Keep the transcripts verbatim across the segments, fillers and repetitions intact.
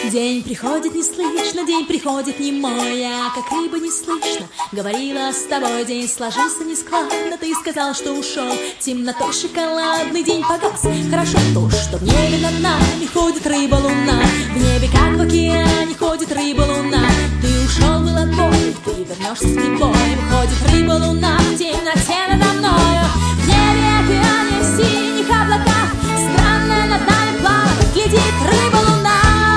День приходит неслышно, день приходит немой, а как рыба не слышно говорила с тобой. День сложился нескладно, ты сказал, что ушел темнотой шоколадный. День погас, хорошо то, что в небе над нами ходит рыба-луна. В небе, как в океане, ходит рыба-луна. Ты ушел, был отбой, ты вернешься с прибоем. Ходит рыба-луна в темноте надо мною. В небе, океане, в синих облаках странная над нами плавает, глядит рыба-луна.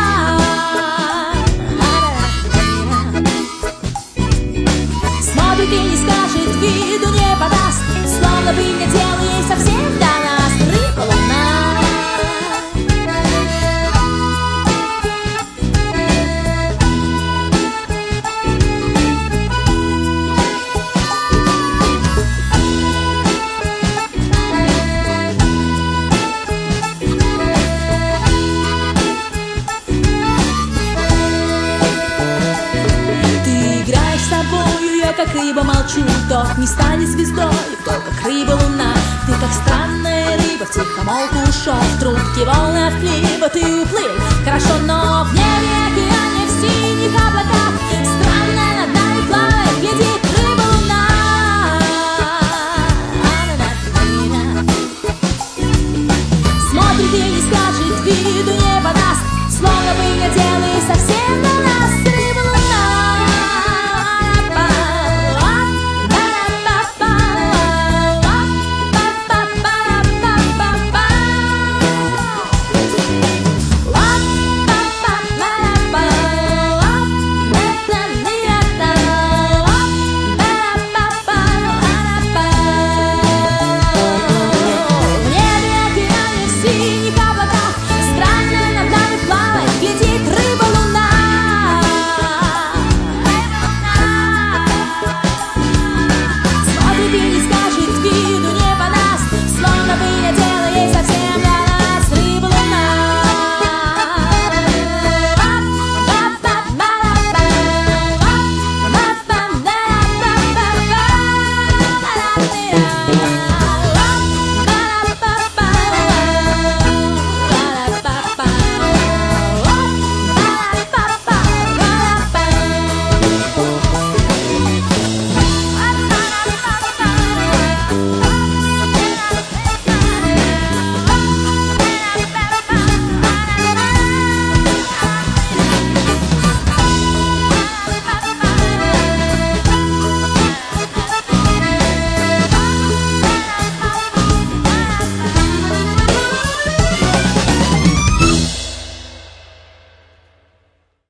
Смотрит и не скажет, виду не подаст, словно бы не дело ей совсем до нас. Рыба-луна. Как рыба молчу, кто не станет звездой, кто как рыба-луна. Ты как странная рыба, втихомолку ушел, в трубке волны отплыва. Ты уплыл, хорошо